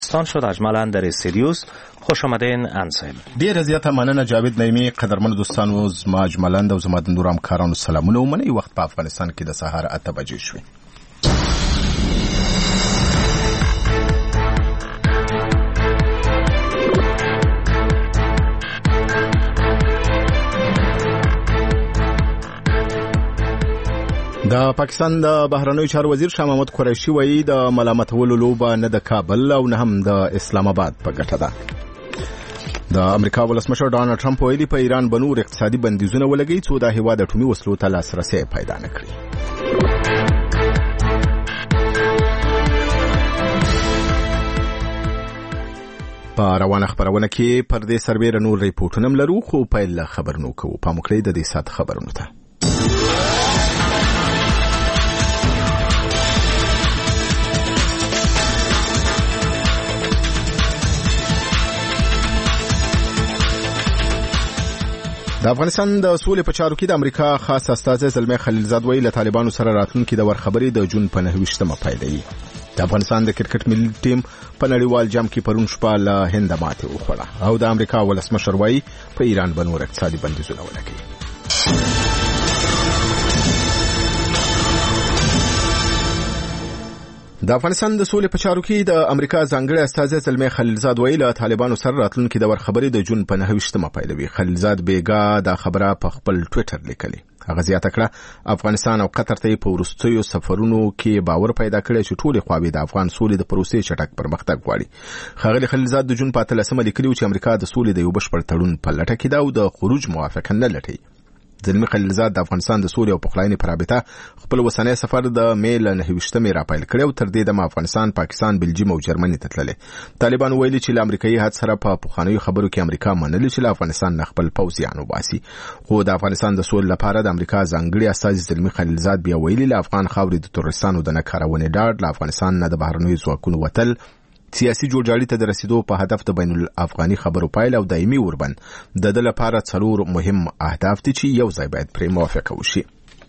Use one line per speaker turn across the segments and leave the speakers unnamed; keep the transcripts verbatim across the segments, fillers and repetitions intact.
ستان شد اجمالا در استودیوس. خوش آمدین انسان.
ډیر زیاته مننه جاوید نعیمی. قدرمن دوستانو زما اجمالا د زما د نور همکارانو سلامونه ومنئ. وخت په افغانستان کې د سهار اته بجې شوې. د پاکستان د بهرنیو چارو وزیر شاه محمود قریشي وایي د ملامتولو لوبه نه د کابل او نه هم د اسلام آباد په ګټه ده. د امریکا ولسمشر ډانلډ ټرمپ ویلي په ایران به نور اقتصادي بندیزونه ولګوي څو د هیواد اټومي وسلو ته لاسرسی پیدا نه کړي. په روانه خبرونه کې پر دې سربېره نور ریپورټونه هم لرو، خو پیل خبرونه کوو. پام وکړئ د دې ساعت خبرونو ته. د افغانستان د سولې په چارو کې د امریکا خاص استازی زلمي خلیلزاد ویلي له طالبانو سره راتلونکي د ورخبري د جون په نهه ویشتمه پیلوي. د افغانستان د کرکټ ملي ټیم په نړیوال جام کې پرون شپه له هند ماتې وخوړه او د امریکا ولسمشر وایي په ایران به نور اقتصادي بندیزونه ولګوي. د افغانستان د سولې په چارو کې د امریکا ځانګړي استازی زلمي خلیلزاد ویلي له طالبانو سره راتلونکي د ورخبري د جون په نهه ویشتمه پیلوي. خلیلزاد بیګا د خبره په خپل ټوئیټر لیکلي. هغه زیاته کړه افغانستان او قطر ته په وروستیو سفرونو کې باور پیدا کړی چې ټولې خواوې د افغان سولې د پروسې چټک پرمختګ غواړي. ښاغلي خلیلزاد د جون په اتلسمه لیکلي چې امریکا د سولې د یو بشپړ تړون په لټه کې ده او د خروج موافقه نه لټوي. زلمي خلیلزاد د افغانستان د سولې او پخلاینې په رابطه خپل وسنۍ سفر د مې له نهه ویشتمې راپیل کړی او تر دې دمه افغانستان، پاکستان، بلجیم او جرمني ته تللی. طالبان ویلي چې له امریکایي هڅ سره په پخوانیو خبرو کې امریکا منلي چې له افغانستان نه خپل پوځیان وباسي. خو د افغانستان د سولې لپاره د امریکا ځانګړي استازي زلمي خلیلزاد بیا ویلي له افغان خاورې د تروریستانو د نه کارونې ډاډ، له افغانستان نه د بهرنیو ځواکونو وتل، سیاسي جوړجاړي ته د رسیدو په هدف د بین الافغاني خبرو پایل او دایمي اوربند د د لپاره څلور مهم اهداف دي چې یو ځای باید پرې موافقه وشي.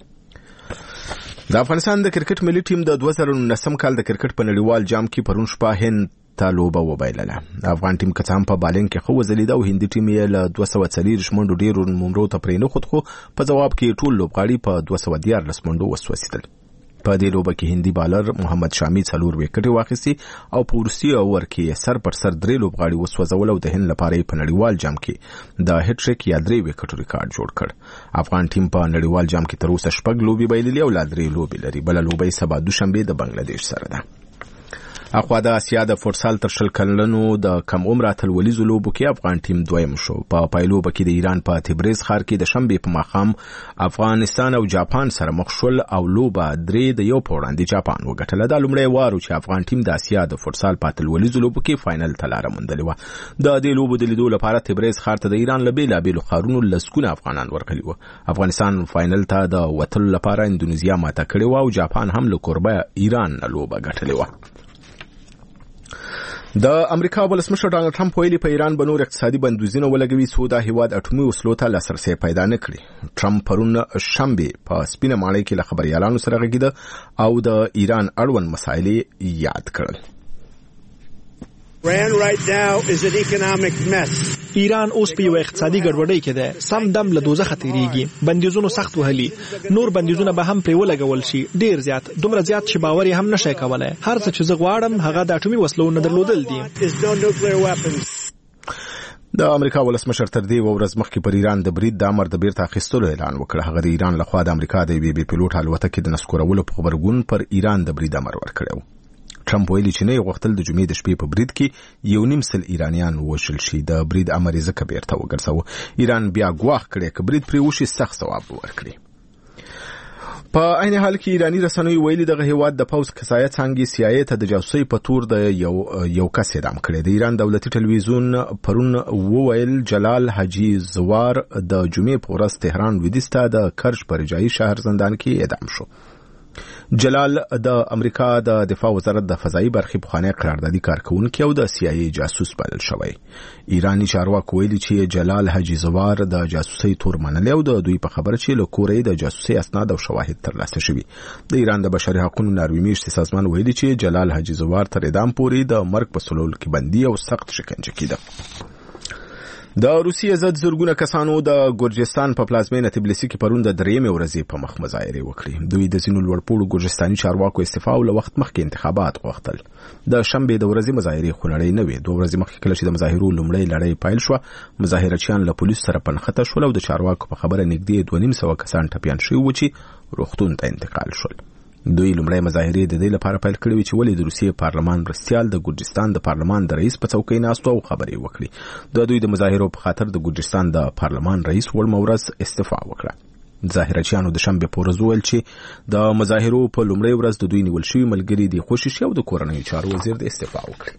د افغانستان د کرکټ ملي ټیم د دوه زره نولسم کال د کرکټ په نړیوال جام کې پرون شپه هند ته لوبه وبایلله. د افغان ټیم که څه هم په بالینګ کې ښه وځلېده او هندي ټیم یې له دوه سوه څلېرویشت منډو ډېرو نمرو ته پرې نه ښود، خو په ځواب کې ټول لوبغاړي په دوه سوه دیارلس منډو وسوځېدل. په دې لوبه کې هندي بالر محمد شامي څلور وکټې واخیستې او په وروستي اوور کې سر پر سر درې لوبغاړي وسوځول او د هند لپاره په نړیوال جام کې د هټ ټریک یا درې وکټو ریکارډ جوړ کړ. افغان ټیم په نړیوال جام کې تر اوسه شپږ لوبې بایللې او لا درې لوبې لري. بله لوبه یې سبا دوشنبې د بنگلادیش سره ده. اخوا د اسیا د فوټسال تر شل کلنو د کم عمره اتلولیزو لوبو کې افغان ټیم دویم شو. په پایلوبه کې د ایران په تبریز ښار کې د شنبې په ماښام افغانستان او جاپان سره مخ شول او لوبه درې د یو په وړاندې جاپان وګټله. دا لومړی وار چې افغان ټیم د اسیا د فوټسال په اتلولیزو لوبو کې فاینل ته لاره موندلې وه. د دې لوبو د لیدو لپاره تبریز ښار ته د ایران له بېلابېلو ښارونو لسګونه افغانان ورغلي وو. افغانستان فاینل ته د وتلو لپاره اندونیزیا ماته کړې وه او جاپان هم له کوربه ایران نه لوبه ګټلې وه. د امریکا ولسمشر ډانلډ ټرمپ ویلي په ایران به نور اقتصادي بندیزونه ولګوي څو د هیواد اټومي وسلو ته لاسرسی پیدا نه کړي. ټرمپ پرون شنبه په سپینه ماڼۍ کې له خبريالانو سره غږیده او د ایران اړوند مسایل یاد کړل.
Iran right now is an economic mess.
ایران اوس په یو اقتصادي ګډوډۍ کې ده. سم دم له دوزخه تیریږي. بندیزونو سخت وهلي. نور بندیزونه به هم پرې ولګول شي. ډیر زیات، دومره زیات چې باور یې هم نشي کولای. هر څه چې زه غواړم هغه د اټومي وسلو نه درلودل دي.
د امریکا ولسمشر تر دې ورځ مخکې پر ایران د برید د امر د بیرته اخیستلو اعلان وکړ. هغه د ایران لخوا د امریکا د بي بي پیلوټ الوتکې د نسکورولو په خبرګون پر ایران د برید امر ورکړی. ټرمپ ویلي چې نه غوښتل د جمعې د شپې په برید کې یو نیم سل ایرانیان وشل شي. د برید امر یې ځکه بیرته وګرځاوه. ایران بیا ګواښ کړی که برید پرې وشي سخت ځواب ورکړي. په عین حال کې ایرانی رسنیو ویلي دغه هیواد د پوز قضایه څنګه سی آی ای ته د جاسوسي په تور د یو یو کس اعدام کړی. د ایران دولتي ټلویزیون پرون وویل جلال حاجی زوار د جمعې په ورځ تهران لویدیځ ته د کرج پر جایي شهر زندان کې اعدام شو. جلال د امریکا د دفاع وزارت د فضایي برخې پخوانی قراردادي کارکونکي او د سی آی ای جاسوس بلل شوی. ایرانی چارواکو ویلي چې جلال حاجی زوار د جاسوسي تور منلې او د دوی په خبره چې له کورې د جاسوسي اسناد او شواهد ترلاسه شوي. د ایران د بشري حقوقو ناروی میشتي سازمان ویلي چې جلال حاجی زوار تر اعدام پورې د مرګ په سلول کې بندي او سخت شکنجه کیده. د روسیې ضد زرګونه کسانو د ګورجستان په پلازمینه تبلیسي کې پرون د درېیمې ورځې په مخ مظاهرې وکړې. دوی د ځینو لوړپوړو ګورجستاني چارواکو استعفا او له وخت مخکې انتخابات غوښتل. د شنبې د ورځې مظاهرې خو لړۍ نه وې. دوه ورځې مخکې کله چې د مظاهرو لومړۍ لړۍ پیل شوه، مظاهرچیان له پولیسو سره پنخته شول او د چارواکو په خبره نږدې دوه نیم سوه کسان ټپیان شوي وو چې روغتون ته انتقال شول. دوی لومړی مظاهرې د دې لپاره پیل کړې وې چې ولې د روسیې پارلمان مرستیال د ګورجستان د پارلمان د رئیس په څوکۍ ناست او خبرې وکړي. د دوی د مظاهرو په خاطر د ګورجستان د پارلمان رئیس وړمه ورځ استعفا وکړه. ظاهرچیانو د شنبې په ورځ وویل چې د مظاهرو په لومړۍ ورځ د دوی نیول شوي ملګري د خوشي شي او د کورنیو چارو وزیر د استعفا وکړي.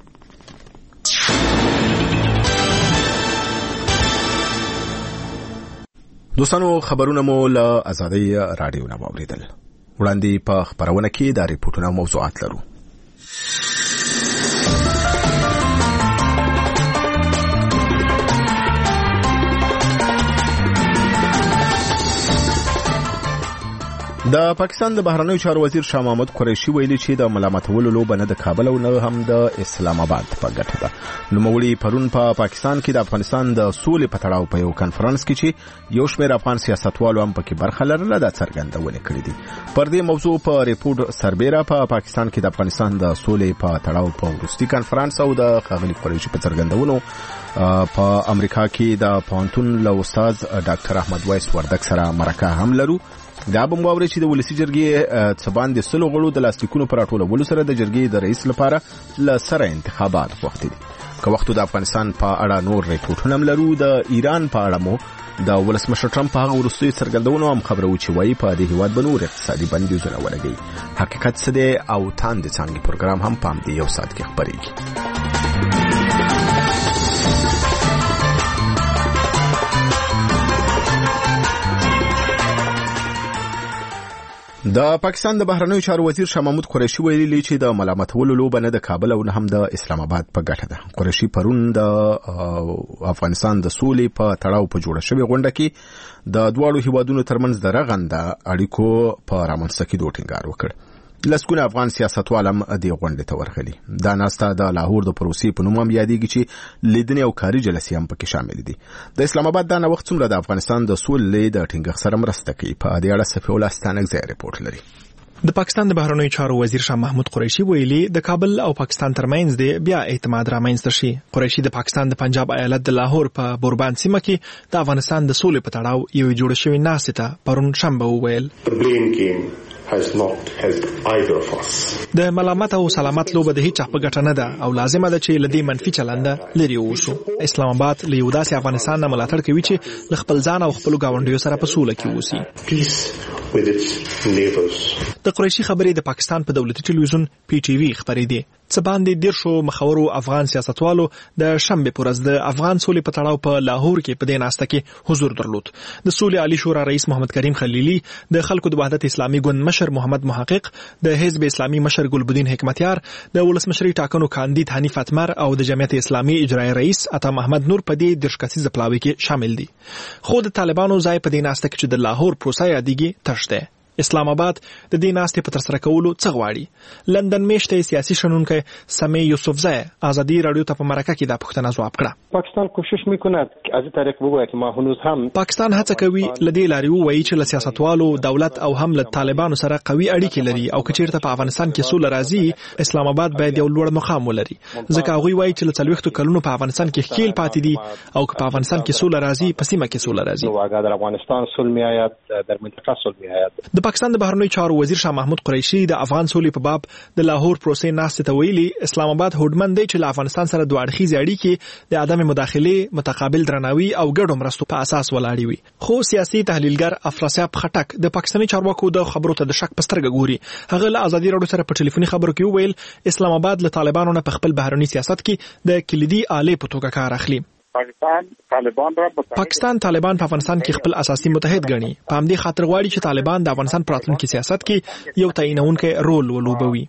دوستانو، خبرونه مو له آزادۍ راډیو نه واوریدل. وړاندې په خبرونه کې د ریپورتونو موضوعات لرو. د پاکستان د بهرنیو چارو وزیر شاه محمود قریشي ویلي چې د ملامتولو لوبه نه د کابل او نه هم د اسلام آباد په ګټه ده. نوموړي پرون په پا پاکستان کې د افغانستان د سولې په تړاو په یو کانفرنس کې چې یو شمېر افغان سیاستوالو هم پکې برخه لرله د څرګندونې کړې دي. پر دې موضوع په ریپورت سربیره په پا پاکستان کې د افغانستان د سولې په تړاو په وروستي کانفرنس او د ښاغلي قریشي په څرګندونو په امریکا کې د پوهنتون له استاد ډاکټر احمد وایس وردک سره مرکه هم لرو. دا به مو واورئ چې د ولسي جرګې څه باندې سلو غړو د لاستیکونو پر راټولولو سره د جرګې د رئیس لپاره له سره انتخابات غوښتي دي. که وخت د افغانستان په اړه نور ریپورټونه هم لرو. د ایران په اړه مو د ولسمشر ټرمپ په هغه وروستیو څرګندونو هم خبره و چې وایي په دې هیواد به نور اقتصادي بندیزونه ولګوي. حقیقت څه دی او تاند څانګې پروګرام هم په همدې یو ساعت کې خپرېږي. د پاکستان د بهرنیو چارو وزیر شاه محمود قریشي ویلي چې د ملامتولو لوبه نه د کابل او نه هم د اسلام آباد په ګټه ده. قریشي پرون د افغانستان د سولې په تړاو په جوړه شوې غونډه کې د دواړو هیوادونو ترمنځ د رغنده اړیکو په رامنځته کېدو ټینګار وکړ. لسګونه افغان سیاستوال هم دې غونډې ته ورغلي. دا ناسته د لاهور د پروسې په نوم هم یادېږي چې لیدنې او کاري جلسې هم پکې شامل دي. د اسلام آباد دا نوښت څومره د افغانستان د سولې د ټینګښت سره مرسته کوي؟ په دې اړه صفي الله ستانکزی ریپورت لري.
د پاکستان د بهرنیو چارو وزیر شاه محمود قریشي ویلي د کابل او پاکستان ترمنځ د بیا اعتماد رامنځته شي. قریشي د پاکستان د پنجاب ایالت د لاهور په بوربان سیمه کې د افغانستان د سولې په تړاو یو جوړ شوی ناسته ته پرون شنبه وویل
has not helped either of us.
د ملامت او سلامت لوبه د هیڅ په ګټه نه ده او لازمه ده چې لدی منفي چلنده لري وشو. اسلام آباد له یو داسې افغانستان نه ملاتړ کوي چې خپل ځان او خپل گاونډیو سره په سوله کې اوسي.
Peace with its neighbors.
د قریشي خبرې د پاکستان په دولتي ټلویزیون پی ټی وی خبرې دي. څه باندې ډیر شو مخورو افغان سیاستوالو د شنبه پر ورځ د افغان سولې په تړاو په لاهور کې په دې ناسته کې حضور درلود. د سولې عالی شورا رئیس محمد کریم خلیلی، د خلکو د وحدت اسلامي ګوند مشر محمد محقق، د حزب اسلامي مشر ګلبدین حکمتیار، د ولسمشری ټاکنو کاندید حنیف اتمر او د جمعیت اسلامي اجرایی رئیس عطا محمد نور په دې درشکسي پلاوي کې شامل دي. خو د طالبانو ځای په دې ناسته کې چې د لاهور پروسه یادېږي تشته. اسلام آباد د دې ناستې په ترسره کولو څه غواړي؟ لندن میشته سیاسي شنونکی سمی یوسفزی آزادی رادیو ته په مرکه کې دا پوښتنه ځواب کړه.
پاکستان کوشش میکند از طریق بگوید که ما هنوز هم
پاکستان هڅه کوي لدې لاري وایي چې له سیاستوالو دولت او هم له طالبانو سره قوي اړیکې لري او کچیرته په افغانستان کې سوله راځي اسلام آباد باید یو لوړ مقام ولري. ځکه هغه وایي چې له څلوېښتو کلونو په افغانستان کې خېل پاتې دي او که په افغانستان کې سوله راځي په سیمه کې سوله راځي.
اگر در افغانستان صلح میآید در منطقه صلح میآید.
د پاکستان د بهرنیو چارو وزیر شاه محمود قریشي د افغان سولې په باب د لاهور پروسې ناسته ته ویلي اسلام آباد هوډمن دی چې له افغانستان سره دوه اړخیزې اړیکې د عدم مداخله، متقابل درناوي او ګډو مرستو په اساس ولاړې وي. خو سیاسي تحلیلګر افراسیاب خټک د پاکستاني چارواکو د خبرو ته د شک په سترګه ګوري. هغه له آزادي رادیو سره په ټلیفوني خبرو کې وویل اسلام آباد له طالبانو نه په خپل بهرني سیاست کې د کلیدي آلې په توګه کار اخلي.
پاکستان طالبان را
پاکستان طالبان په افغانستان کې خپل اساسي متحد ګڼي. په همدې خاطر غواړي چې طالبان د افغانستان په راتلونکي سیاست کې یو تعیینونکی رول ولوبوي.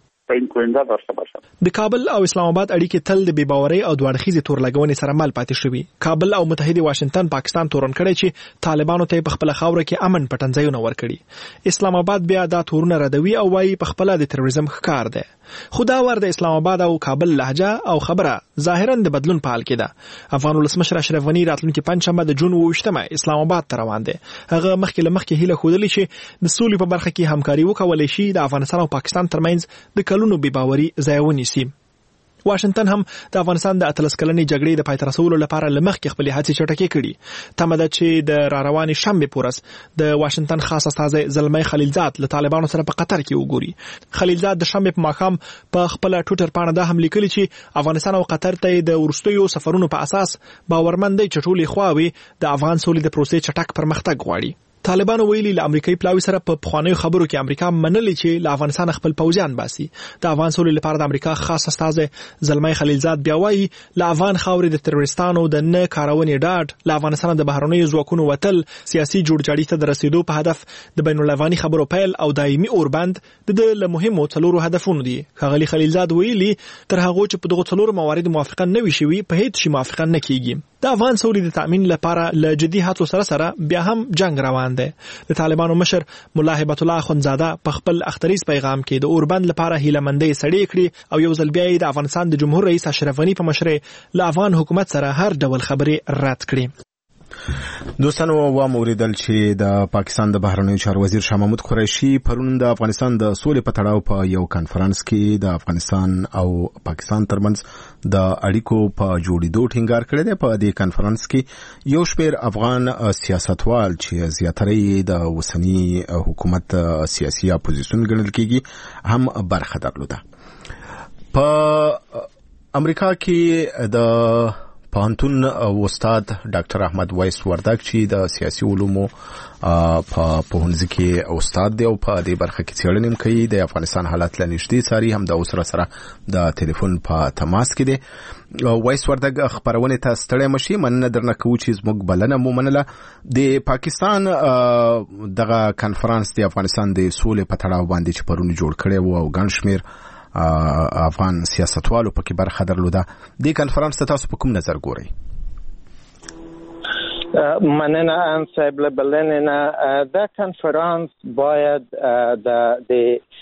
د کابل او اسلام آباد اړیکې تل د بېباورۍ او دوه اړخیزې تورلګونې سره مل پاتې شوي. کابل او متحد واشنگټن پاکستان تورن کړی چې طالبانو ته په خپل خاوره کې امن پټنځایونه ورکړي. اسلام آباد بیا دا تورونه ردوي او وايي په خپل د تروریزم ښکار دی. خو دا ور د اسلام آباد او کابل لهجه او خبره ظاهرا د بدلون په حال کې ده. افغان ولسمشر اشرف غنی راتلونکي پنځشنبه د جون اووه اسلام آباد ته روان دی. هغه مخکې له مخکې هیله ښودلې چې د سولې په برخه کې همکاري وکولای شي د افغانستان او پاکستان ترمنځ د کلونو بېباوري ځای ونیسي. واشنگټن هم د افغانستان د اتلس کلنې جګړې د پای ته رسولو لپاره لمخکې خپل هڅې چټکې کړي. تمه ده چې د را روانې شنبې پورس د واشنگټن خاص استازی زلمی خلیلزاد له طالبانو سره په قطر کې وګوري. خلیلزاد د شنبې په ماښام په خپل ټویټر باندې دا هم لیکلي چې افغانستان او قطر ته د ورستیو سفرونو په اساس باورمن دی چې ټولې خواوې د افغان سولې د پروسې چټک پرمختګ غواړي. طالبانو ویلي له امریکایي پلاوي سره په پخوانیو خبرو کې امریکا منلې چې له افغانستان خپل پوځیان باسي. د افغان سولې لپاره د امریکا خاص استازی زلمی خلیلزاد بیا وایي له افغان خاورې د تروریستانو د نه کارونې ډاډ له افغانستان د بهرنیو ځواکونو وتل سیاسي جوړجاړي ته د رسیدو په هدف د بین الافغاني خبرو پیل او دایمي اوربند د له مهمو څلورو هدفونو دي. ښاغلي خلیلزاد ویلي تر هغه چې په دغه څلورو موارد موافقه نه وي شوي په هیڅ شي موافقه نه کیږي. د افغان سولې د تامین لپاره له جدي هڅو سره سره بیا هم جنگ روان دی. د طالبانو مشر مولا هبت الله اخندزاده په خپل اختریز پیغام کې د اوربند لپاره هیلهمندۍ سړې کړي او یو ځل بیا د افغانستان د جمهور رئیس اشرف غنی په مشرۍ له افغان حکومت سره هر ډول خبرې رد کړي.
دوستانو و موریدل چې د پاکستان د بهرنیو چارو وزیر شاه محمود قریشي پرون د افغانستان د سولې په تړاو په یو کانفرنس کې د افغانستان او پاکستان ترمنځ د اړیکو په جوړېدو ټینګار کړی دی. په دې کانفرنس کې یو شمېر افغان سیاستوال چې زیاتره د اوسني حکومت سیاسي اپوزیسیون ګڼل کېږي هم برخه درلوده. په امریکا کې د پوهنتون استاد ډاکټر احمد وایس وردګ چې د سیاسي علومو په پوهنځي کې استاد دی او په دې برخه کې څېړنې کوي د افغانستان حالات له نږدې څاري هم د اوسره سره د ټلیفون په تماس کې دی. وایس وردګ خبرونه ته ستړی مشي مننه درنه کوو چې زموږ بلنه مو منله. د پاکستان دغه کانفرنس د افغانستان د سولې په تړاو باندې چې پرون جوړ کړی و او ګڼ شمېر افغان سیاستوالو پکې برخه درلوده. د کانفرنس ته تاسو په کوم نظر ګورئ؟
مننه ان صاحب له بلنه. دا کانفرنس باید د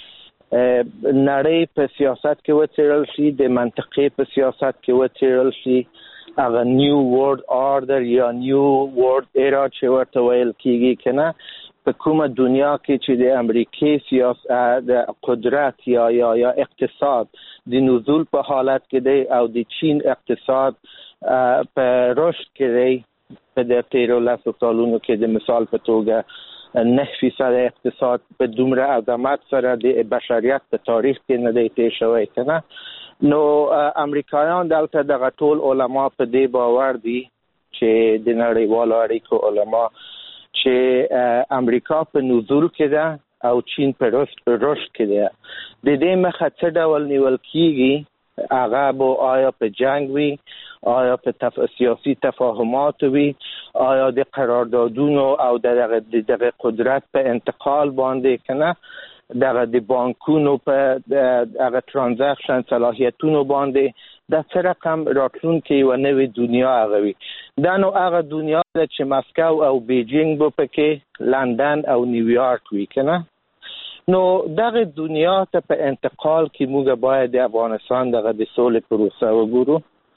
نړۍ په سیاست کې وڅېړل شي، د منطقې په سیاست کې وڅېړل شي. هغه نیو ورلد آردر یا نیو ورلد ایرا چې ورته ویل کېږي که نه، په کومه دنیا کې چې د امریکای سیاست د قدرت یا یا یا اقتصاد د نزول په حالت کې دی او د چین اقتصاد په رشد کې دی. په د تیرو لسو سالونو کې د مثال په توګه نه فیصد اقتصاد په دومره عظمت سره د بشریت په تاریخ کې نه دی تیر شوی که نه. نو امریکایان دلته دغه ټول علما په دې باور دي چې د نړیوالو اړیکو علما چې امریکا په نزول کې ده او چین په رشد کې ده. د دې مخه څه ډول نیول کیږي؟ هغه به آیا په جنگ وي، آیا په تف... سیاسي تفاهمات وي، آیا د قراردادونو او دغه دغه قدرت په انتقال باندې که نه، دغه د بانکونو په هغه ترانزاکشن صلاحیتونو باندې د څه رقم راتلونکي یوه نوې دنیا هغه وي. دا نو هغه دنیا ده چې مسکو او بیجینګ به پکې، لندن او نیویارک وي که نه. نو دغه دنیا ته په انتقال کې موږ باید د افغانستان دغه د سولې پروسه وګورو.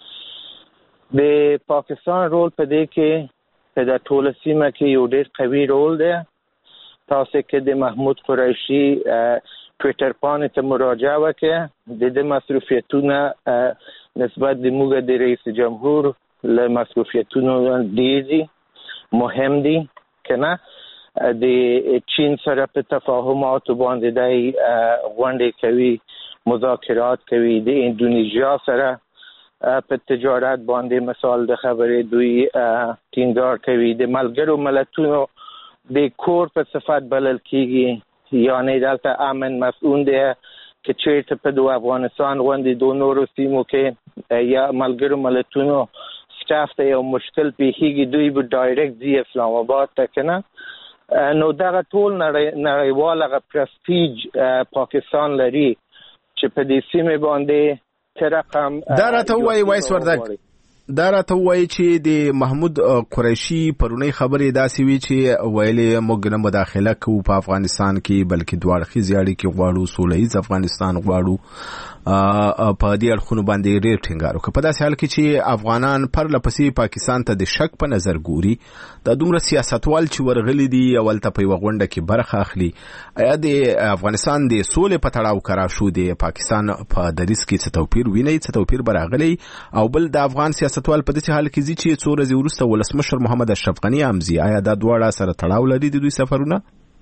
د پاکستان رول په دې کې په د ټوله سیمه کې یو ډېر قوي رول دی. تاسو کې د محمود قریشي ټویټر باندې ته مراجعه وکړئ. د دې مصروفیتونه نسبت د موږ د رئیس جمهور له مصروفیتونو ډېر دي، مهم دي که نه. د چین سره په تفاهماتو باندې دی غونډې کوي، مذاکرات کوي. د اندونیزیا سره په تجارت باندې مثال د خبرې دوی ټینګار کوي. د ملګرو ملتونو د کور په صفت بلل کېږي، یعنی دلته امن مسئول دی که چیرته په دو افغانستان غوندې دو نورو سیمو کې یا ملګرو ملتونو هفته هفته یو مشکل پیښیږي دوی به ډایرکټ ځي اسلام آباد ته کنه نو دغه ټول نړیوال هغه پرستیج پاکستان لري چې په دې سیمه باندې تر رقم
دا راته وایي وایس وردک دا راته وایي چې د محمود قریشي پرونی خبرې داسې وی چې ویلې موږ نه مداخله کوو په افغانستان کې بلکې دوه اړخیزې اړیکې غواړو سوله ییز افغانستان غواړو په دې اړخونو باندې ډېر ټینګار وکړ. په داسې حال کې چې افغانان پرله پسې پاکستان ته د شک په نظر ګوري دا دومره سیاستوال چې ورغلي دي اول ته په یوه غونډه کې برخه اخلي آیا د افغانستان د سولې په تړاو کرا شو د پاکستان په دریځ کې څه توپیر وینئ څه توپیر به راغلی او بل د افغان سیاستوال په داسې حال کې ځي چې څو ورځې وروسته ولسمشر محمد اشرف غني هم ځي آیا دا دواړه سره تړاو لري د دوی سفرونه؟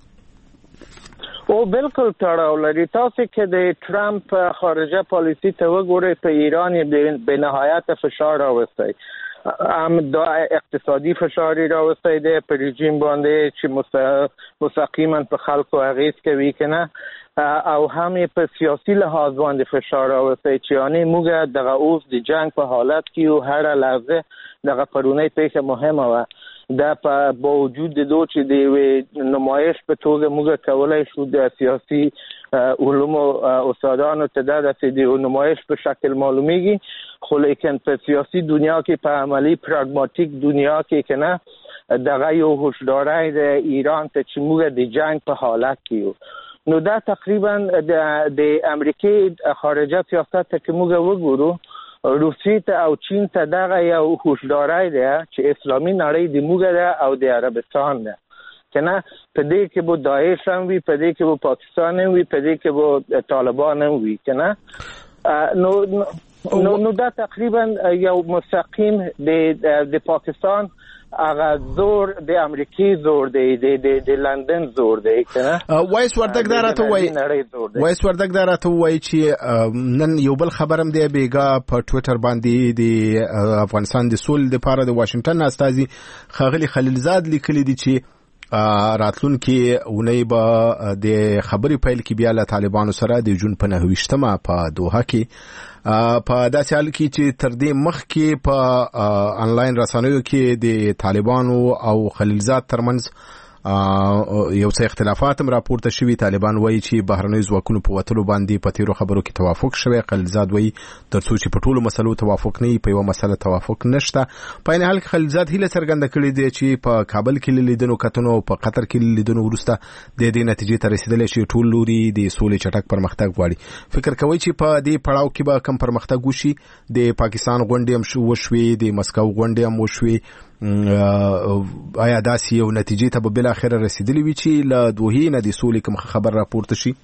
او بالکل تړاو لري. تاسو کې د ټرمپ خارجه پالیسی ته وګورئ په ایران یې به نهایت فشار راوستی هم دا اقتصادي فشار راوستی دی په رژیم باندې چې مستقیما په خلکو اغیز کوي کنه او هم په سیاسي لحاظ باندې فشار راوستی چې یعنی موږ دغه اوس د جنگ په حالت کې او هر لحظه دغه پرونی پیښه مهمه و دا په باوجود د دوه چې د نمایش په توګه موږ کولای شو د سیاسي علوم او استادانو ته د نمایش په شکل معلومیږي خو لیکن په سیاسي دنیا کې په عملی پراګماتیک دنیا کې کنه دغه یو هوشداري د ایران ته چې موږ د جنگ په حالت کې نو دا تقریبا د امریکای خارجه سیاست ته که موږ وګورو روسیه ته او چین ته دغه یو هوشداري ده چې اسلامي نړۍ د موږ ده او د عربستان ده کنه په دې کې به داعش هم وي په دې کې به پاکستان هم وي په دې کې به طالبان هم وي کنه نو نو نو دا تقریبا یو مستقیم د د پاکستان هغه زور د امریکای زور دی د د لندن زور دی کنه
وایس وردک دا راته وایي وایس وردک دا راته وایي چې نن یو بل خبرم دی بیګا په ټوئیټر باندې د افغانستان د سولې لپاره د واشنگټن استازي خاغلی خلیلزاد لیکلي دي چې راتلونکي اونۍ به د خبرې پیل کې بیا له طالبانو سره د جون په نهه ویشتمه په دوحه کې په داسې حال کې چې تر دې مخکې په انلاین رسنیو کې د طالبانو او خلیلزاد ترمنځ یو څه اختلافات هم راپورته شوي. طالبان وایي چې بهرنیو ځواکونو په وتلو باندې په تیرو خبرو کې توافق شوی. خلیلزاد وایي تر څو چې په ټولو مسلو توافق نه وي په یوه مسله توافق نشته. په عین حال کې خلیلزاد هیله څرګنده کړې ده چې په کابل کې له لیدنو کتنو او په قطر کې له لیدنو وروسته د دې نتیجې ته رسیدلی چې ټول لوري د سولې چټک پرمختګ غواړي. فکر کوئ چې په دې پړاو کې به کم پرمختګ وشي؟ د پاکستان غونډې هم وشوې د مسکو غونډې هم وشوې آیا داسې یو نتیجې ته به بالاخره رسیدلی وي چې له دوحې نه د سولې کوم خبر راپورته شي؟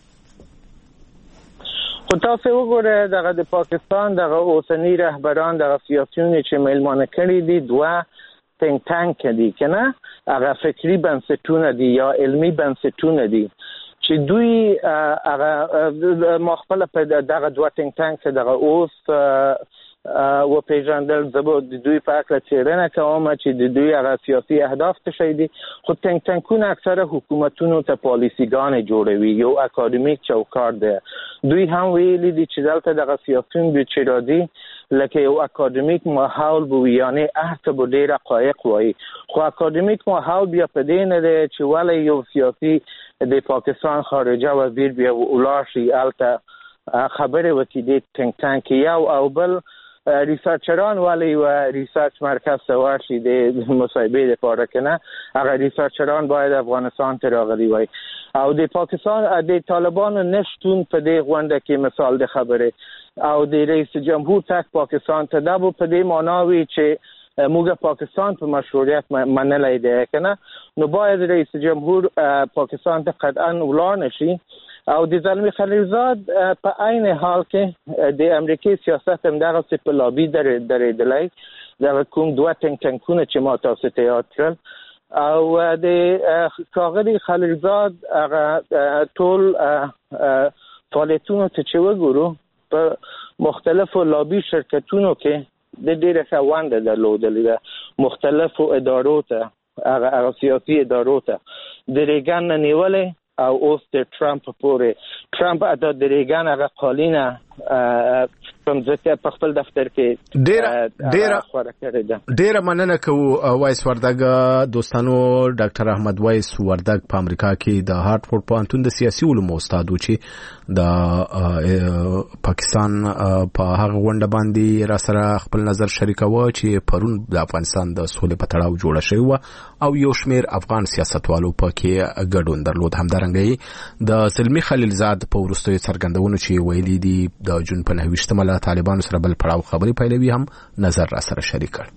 خو تاسو وګورئ دغه د پاکستان دغه اوسنی رهبران دغه سیاسيون چې میلمانه کړي دي دوه تنک تانک دي کنه هغه فکری بنسټونه دي یا علمی بنسټونه دي چې دوی هغه مخبل په دغه دوه تنک تانک دغه اوس و پیژندل زبو د دوی په اړه څېړنه کوم چې د دوی هغه سیاسي اهداف څه شي دي خو تنک تانکونه اکثره حکومتونو ته پالیسیګان جوړوي یو اکاډمیک چوکاټ دی دوی هم ویلي دي چې دلته دغه سیاسيون به چې راځي لکه یو اکاډمیک ماحول بو یعنی اهته به ډېر حقایق وایي خو اکاډمیک ماحول بیا په دې نه دی چې ولې یو سیاسي د پاکستان خارجه وزیر بیا ولاړ شي هلته خبرې وکړي د تنک تانک یو او بل ریسرچران والی و ریسرچ مرکز سوار شي د مصاحبه لپاره کنه هغه ریسرچران باید افغانستان ته راغلي وای او د پاکستان د طالبانو نشټون په دې غونډه کې مثال د خبره او د رئیس جمهور تک پاکستان ته دا په دې معنی وی چې موږ پاکستان په مشروعیت منلای دی کنه نو باید رئیس جمهور پاکستان ته قطعا ولاړ نشي او د زلمی خلیلزاد په عین حال کې د امریکای سیاست هم دغه څه په لابي درېدلی دغه کوم دوه تنک تانکونه چې ما تاسو ته یاد کړل او د ښاغلي خلیلزاد هغه ټول فعالیتونو ته چې وګورو په مختلفو لابي شرکتونو کې د ډېره ښه ونډه درلودلې ده مختلفو ادارو ته هغه سیاسي ادارو ته د ریګن نه نیولې او اوس د ټرمپ پورې ټرمپ د ریګن هغه قالینه کوم ځکه په خپل دفتر کې
ډېر ډېر
خوره کړې ده.
ډېر مننه کوو وایس وردګ دوستانو. ډاکټر احمد وایس وردګ په امریکا کې د هارټفورد پوهنتون د سیاسي علومو استاد و چې د پاکستان په هغه غونډه باندې را سره خپل نظر شریکاوه چې پرون د افغانستان د سولې په تړاو جوړه شوې وه او یو شمېر افغان سیاستوالو پکې ګډون درلود. همدارنګه د زلمي خلیلزاد په وروستیو څرګندونو چې ویلي دي د جون په نهه ویشتمه له طالبانو سره بل پړاو خبرې پیلوي هم نظر را سره شریک کړ.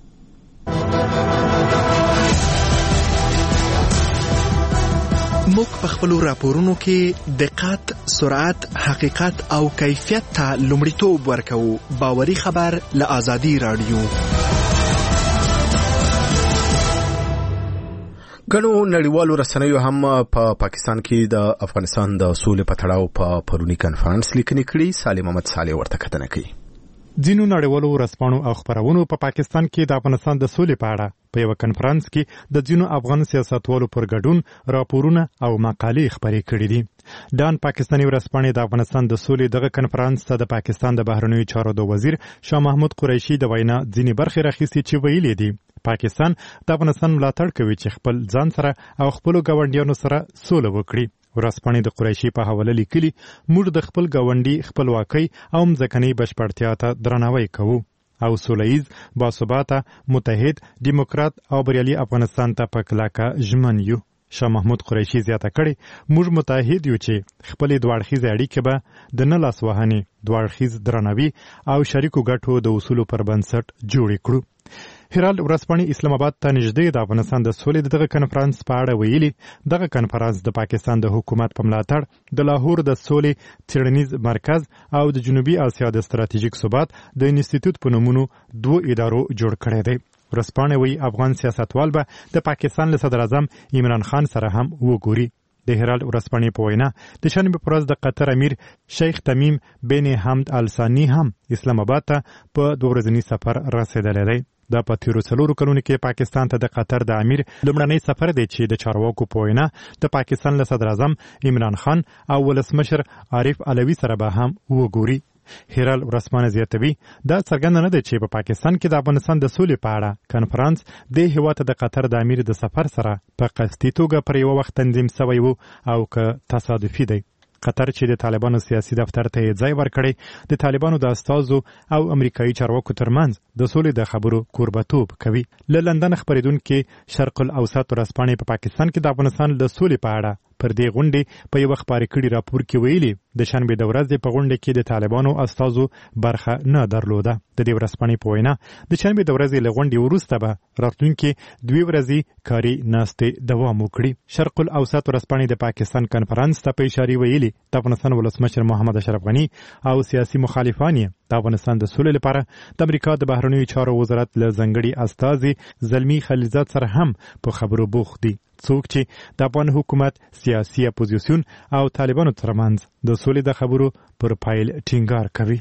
موږ په خپلو راپورونو کې دقت، سرعت، حقیقت او کیفیت ته لومړیتوب ورکوو. باوري خبر له آزادي رادیو.
ګڼو نړیوالو رسنیو هم په پا پاکستان کې د افغانستان د سولې په تړاو په پرونی کنفرانس لیکنې کړي. سالم محمد صالح ورته کتنه کوي.
ځینو نړیوالو رسنیو او خبرونو په پاکستان کې د افغانستان د سولې په اړه په یو کنفرانس کې د ځینو افغان سیاستوالو پر ګډون راپورونه او مقالې خبرې کړې دي. دان پاکستاني ورسپانې د افغانستان د سولې دغه کنفرانس ته د پاکستان د بهرنیو چارو د وزیر شاه محمود قریشي د وینا ځینې برخې راخیستې چې ویلي دي پاکستان د افغانستان ملاتړ کوي چې خپل ځان سره او خپل ګاونډیانو سره سوله وکړي. ورسپانې د قریشي په حواله لیکلي موږ د خپل ګاونډي خپلواکۍ او مځکنۍ بشپړتیا ته درناوی کوو او سولهییز باثباته متحد دیموکرات او بریالي افغانستان ته په کلکه ژمن یو. شاه محمود قریشي زیاته کړي موږ متحد یو چې خپل دوړخیز اړیکې به د نه لاس وهنې دوړخیز درناوي او شریکو ګټو د اصولو پر بنسټ جوړ کړو. هرالد ورځپاڼې اسلام آباد ته نږدې د افغانستان د سولې دغه کنفرانس په اړه ویلي دغه کنفرانس د پاکستان د حکومت په ملاتړ د لاهور د سولې څېړنیز مرکز او د جنوبي اسیا د ستراتیژیک ثبات د انسټیټیوټ په نومونو دوه ادارو جوړ کړی دی. ورځپاڼې وایي افغان سیاستوال به د پاکستان له صدر اعظم عمران خان سره هم وګوري. د هرالد ورځپاڼې په وینا د شنبې په ورځ د قطر امیر شیخ تمیم بن حمد الثاني هم اسلام آباد ته په دوه ورځني سفر رسېدلی دی. دا په تیرو څلورو کلونو کې پاکستان ته د قطر د امیر لومړنی سفر دی چې د چارواکو په وینا د پاکستان له صدر اعظم عمران خان او ولسمشر عارف علوي سره به هم وګوري. هرالد ورځپاڼه زیاتوي دا څرګنده نه ده چې په پاکستان کې د افغانستان د سولې په اړه کنفرانس د هیواد د قطر د امیر د سفر سره په قصدي توګه پر یو وخت تنظیم شوی وو او که تصادفي دی. قطر چې د طالبانو سیاسي دفتر ته ځای ورکړی د طالبانو د استازو او امریکایي چارواکو ترمنځ د سولې د خبرو کوربتوب کوي. له لندن خبرېدونکي شرق الاوسط ورځپاڼې په پاکستان کې د افغانستان د سولې په اړه پر دې غونډې په یو خبري کړي راپور کې ویلي د شنبې د ورځې په غونډه کې د طالبانو استازو برخه نه درلوده. د دې ورځپاڼې په وینا د شنبې د ورځې له غونډې وروسته به راتلونکي دوی ورځې کاري ناستې دوام وکړي. شرق الاوسط ورځپاڼې د پاکستان کنفرانس ته په اشاره ویلي د افغانستان ولسمشر محمد اشرف غني او سیاسي مخالفان د افغانستان د سولې لپاره د امریکا د بهرنیو چارو وزارت له ځنګړي استازي زلمي خلیلزاد سره هم په خبرو بوخت دي. څوک چې د افغان حکومت سیاسي اپوزیسیون او طالبانو ترمنځ د سولې د خبرو پر پایل ټینګار کوي.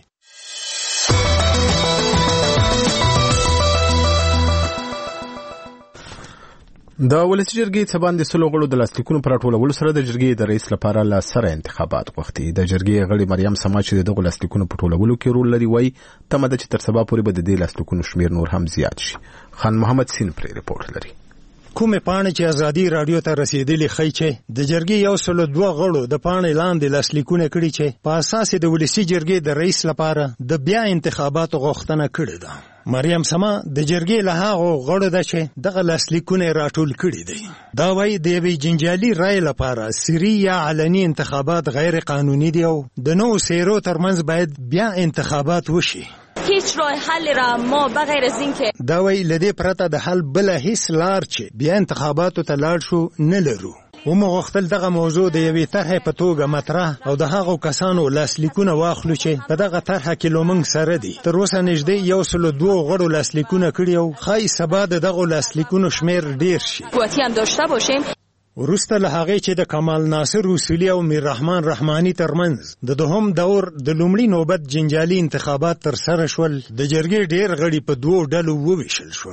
د ولسی جرګې څخه باندې سلو غړو د لاستیکونو پر ټولولو سره د جرګې د رئیس لپاره لا سره انتخابات غوښتي. د جرګې غړي مریم سما چې د لاستیکونو په ټولولو کې رول لري وایي تمه ده چې تر سبا پورې به د دې لاستیکونو شمیر نور هم زیات شي. خان محمد سین پر ریپورت لري.
کومه پاڼه چې ازادي رادیو ته رسیدلې خی چې د جرګې یو سلو دوه غړو د پاڼې لاندې لاسلیکونه کړي چې په اساس د ولسی جرګې د رئیس لپاره د بیا انتخاباتو غوښتنه کړې ده. مریم سما د جرګې له هغو غړو ده چې دغه لاسلیکونه راټول کړي دي. دا وایي د یوې جنجالي رای لپاره سری یا علني انتخابات غیر قانوني دي او د نوو څیرو ترمنځ باید بیا انتخابات وشي.
هیچ راه حل را ما بغیر از این که
دا وی لدی پرته د حل بل هیڅ لار چې بیا انتخاباتو ته لاړ شو نه لرو. و مغختل دغه موضوع د یوې طرحې په توګه مطرح او د هغو کسانو لاسلیکونه واخلو چې په دغه طرحه کې لومنګ سره دي. تر اوسه نږدې یو سلو دوه غړو لاسلیکونه کړي او ښایي سبا د دغو لاسلیکونو شمیر ډیر شي.
قوتي هم داشته باشیم.
وروسته له هغې چې د کمال ناصر اصولي او میر رحمان رحماني ترمنځ د دوهم دور د لومړي نوبت جنجالي انتخابات تر سره شول، د جرګې ډیر غړي په دوو ډلو وویشل شول.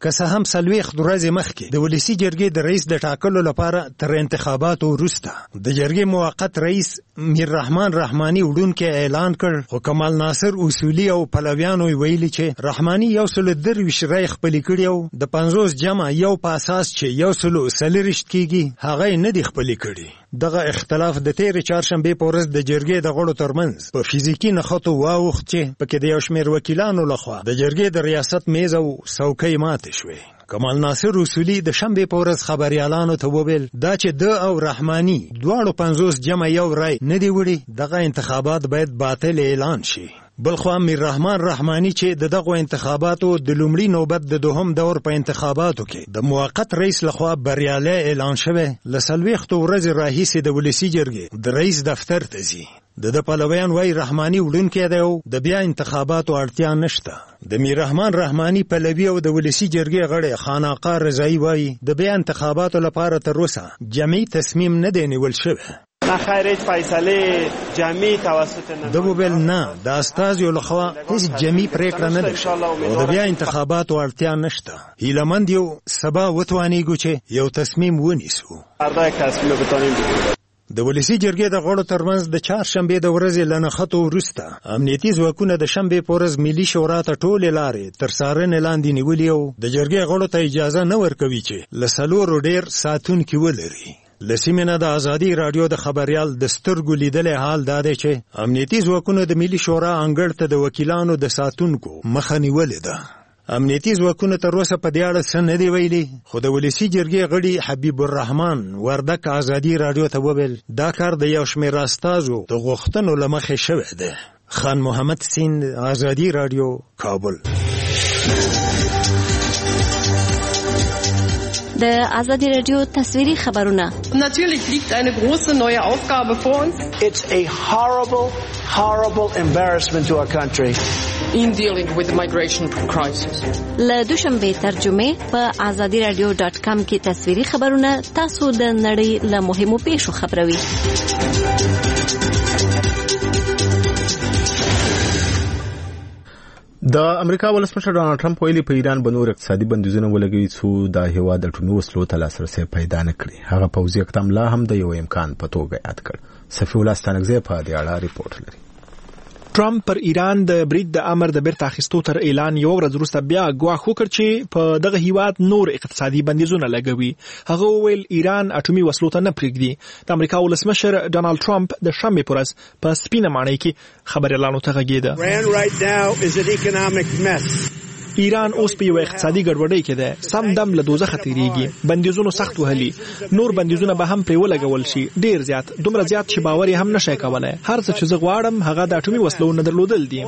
که څه هم څلوېښت ورځې مخکې د ولسي جرګې د رئیس د ټاکلو لپاره تر انتخاباتو وروسته د جرګې موقت رئیس میر رحمان رحماني وړونکی اعلان کړ، خو کمال ناصر اصولي او پلویانو ویلي چې رحماني یو سل درویشت رای خپلې کړي او د پنځوس جمع یو په اساس چې یو سل څلېرویشت کېږي هغه یې نه دي خپلې کړي. دغه اختلاف د تېرې چهارشنبې په ورځ د جرګې د غړو ترمنځ په فزیکي نښتو واوښت چې پکې د یو شمېر وکیلانو لخوا د جرګې د ریاست میز او څوکۍ ماتې شوې. کمال ناصر اصولي د شنبې په ورځ خبریالانو ته وویل دا چې د او رحماني دواړو پنځوس جمع یو رای نه دی وړي، دغه انتخابات باید باطل اعلان شي. بلخوا میر رحمان رحماني چې د دغو انتخاباتو د لومړي نوبت د دوهم دور په انتخاباتو کې د موقت رئیس لخوا بریالی اعلان شوی، له څلوېښتو ورځې راهیسې د ولسي جرګې د رئیس دفتر ته ځي. د د پلویان وایي رحماني وړونکی دی او د بیا انتخاباتو اړتیا نشته. د میر رحمان رحماني پلوي او د ولسي جرګې غړی خانقاه رضایي وایي د بیا انتخاباتو لپاره تر اوسه جمعي تصمیم نه دی نیول شوی.
نه خیر هیڅ فیصله جمعي توسط نه
د وبل نه د استازیو لخوا هیڅ جمعي پریکړه نه ده او د بیا انتخاباتو اړتیا نشته. هیلهمند یو سبا وتوانیږو چې یو تصمیم ونیسو.
فردا یک تصمیم بتانیم.
د ولسي جرګې د غړو ترمنځ د چهارشنبې د ورځې له نښتو وروسته امنیتي ځواکونه د شنبې په ورځ ملي شورا ته ټولې لارې تر څارنې لاندې نیولي او د جرګې غړو ته اجازه نه ورکوي چې له څلورو ډېر ساتونکي ولري. له سیمې نه د ازادي راډیو د خبریال د سترګو لیدلی حال دا دی چې امنیتي ځواکونو د ملي شورا انګړ ته د وکیلانو د ساتونکو مخه نیولې ده. امنیتي ځواکونه تر اوسه په دې اړه څه نه دي ویلي، خو د ولسي جرګې غړي حبیب الرحمن وردک ازادي راډیو ته وویل دا کار د یو شمېر استازو د غوښتنو له مخې شوی دی. خان محمد سیند، ازادي راډیو، کابل.
د ازادي راډیو تصویري خبرونه.
Natürlich liegt eine große neue Aufgabe vor uns.
It's a horrible, horrible embarrassment to our country.
In dealing with the migration crisis.
له دوشنبه ترجمه په ازادي راډیو ډاټ کام کې تصویري خبرونه تاسو د نړۍ له مهمو پیښو خبروي.
د امریکا ولسمشر ډانلډ ټرمپ ویلي په ایران به نور اقتصادي بندیزونه ولګوي څو د هیواد د اټومي وسلو ته لاسرسی پیدا نه کړي. هغه پوځي اقدام لا هم د یو امکان په توګه یاد کړ. صفي الله ستانکزی په دې اړه ریپورت لري.
ټرمپ پر ایران د برید د امر د بیرته اخیستو تر اعلان یو ورځ وروسته بیا ګواښ وکړ چې په دغه هیواد نور اقتصادي بندیزونه لګوي. هغه وویل ایران اټومي وسلو ته نه پرېږدي. د امریکا ولسمشر ډانلډ ټرمپ د شنبې په ورځ په سپینه ماڼۍ کې خبریالانو ته غږېده. ایران اوس په یو اقتصادي ګډوډۍ کې ده، سم دم له دوزخه تیریږي، بندیزونو سخت وهلي، نور بندیزونه به هم پرې ولګول شي، ډیر زیات، دومره زیات چې باور یې هم نشي کولای. هر څه چې زه غواړم هغه د اټومي وسلو نه درلودل دي.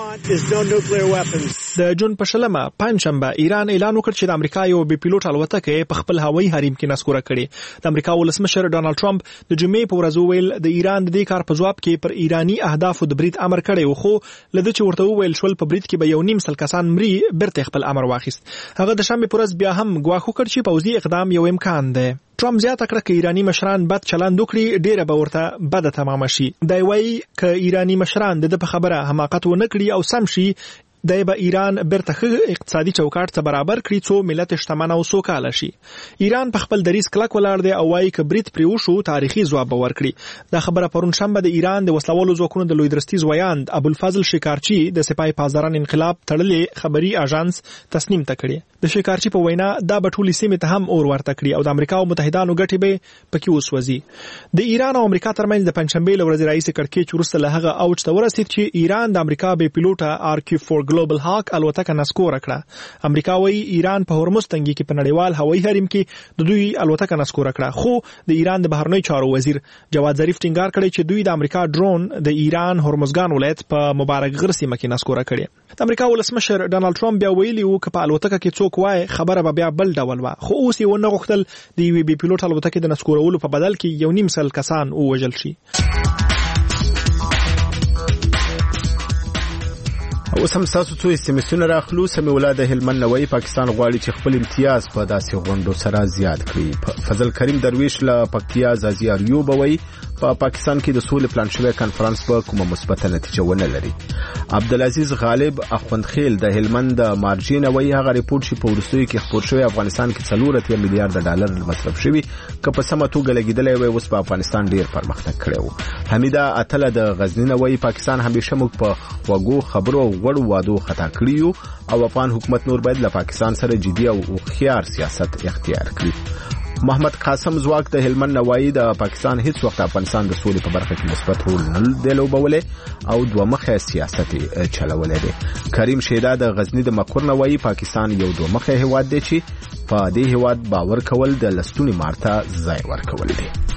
د جون په شلمه پنځشنبه ایران اعلان وکړ چې د امریکا یو بي پیلوټ الوتکه په خپل هوایي حریم کې نسکوره کړې. د امریکا ولسمشر ډانلډ ټرمپ د جمعې په ورځ ویل د ایران د دې کار په جواب کې پر ایرانی اهدافو د برید امر کړی و، خو لده چې ورته ویل شول په برید کې به یو نیم سل کسان مري برته خپل امر واخیست. هغه د شنبې په ورځ بیا هم ګواښ وکړ چې پوځي اقدام یو امکان دی. ټرمپ زیاته کړه چې ایرانی مشران بد چلند وکړي ډیره به ورته بده تمام شي. دی وایي چې ایرانی مشران د په خبره حماقت ونه کړي او سم شي، دای به ایران برته اقتصادي چوکاټ ته برابر کړي څو ملت شتمن او سوکاله شي. ایران په خپل دریځ کلک ولاړ دی او وايي چې برید پریو شو تاریخي ځواب ورکړي. دا خبره پرون شنبه د ایران د وسلوالو ځواکونو د لوی درستیز ویاند ابوالفضل شکارچی د سپای پاسداران انقلاب تړلې خبري اژانس تسنیم تکړي. د شکارچی په وینا دا به ټولې سیمې ته هم اور ورته کړي او د امریکا او متحدانو ګټې به پکې وسوځي. د ایران او امریکا ترمنځ د پنځشنبه ورځ رئیس کړکېچ وروسته له هغه اوج ته ورسید چې ایران د امریکا بي پیلوټه آر کیو فور ګلوبل هاک الوتکه نسکوره کړه. امریکا وايي ایران په هرمز تنګي کې په نړیوال هوایي حریم کې د دوی الوتکه نسکوره کړه، خو د ایران د بهرنی چارو وزیر جواد ظریف ټینګار کړی چې دوی د امریکا ډرون د ایران هرمزګان ولایت په مبارک غر سیمه کې نسکوره کړي. د امریکا ولسمشر ډانلډ ټرمپ بیا ویلي و چې په الوتکه کې څوک وای خبره به بیا بل ډول و، خو اوس یې ونه غوښتل د یو بي پیلوټ الوتکه د نسکورولو په بدل کې یو نیم سل کسان ووژل شي.
اوس هم تاسو څو استمیسونه راخلو سمې ولایت هلمند نوی پاکستان غواړي چې خپل امتیاز په داسې غونډو سره زیات کړي. فضل کریم درویش له پکتیا زازی اریو بوي په پاکستان کې د سولې پلان شوی کانفرنس په کومه مثبته نتیجه ونه لري. عبدالعزیز غالب اخوندخیل د هلمند د مارجین وی هغه ریپورت چې په ورستوي کې خبر شوی افغانستان کې څلور اتیا میلیارډ ډالر مصرف شوی که په سمه توګه لګیدلې وي اوس په افغانستان ډیر پرمختګ کړی وو. حمیده اتله د غزنی وی پاکستان همیشه موږ په وګو خبرو وړو وادو خطا کړیو او افغان حکومت نور باید له پاکستان سره جدي او خيار سیاست اختیار کړي. محمد قاسم زواک د هلمند نوایی د پاکستان هیڅ وخت افغانستان د سولې په برخه کې مثبت رول نه دی لوبولی او دوه مخه سیاست چلولی دی. کریم شیدا د غزنی د مقر نوایی پاکستان یو دوه مخه هیواد دی چې په دې هیواد باور کول د لستونی مارته ځای ورکول دي.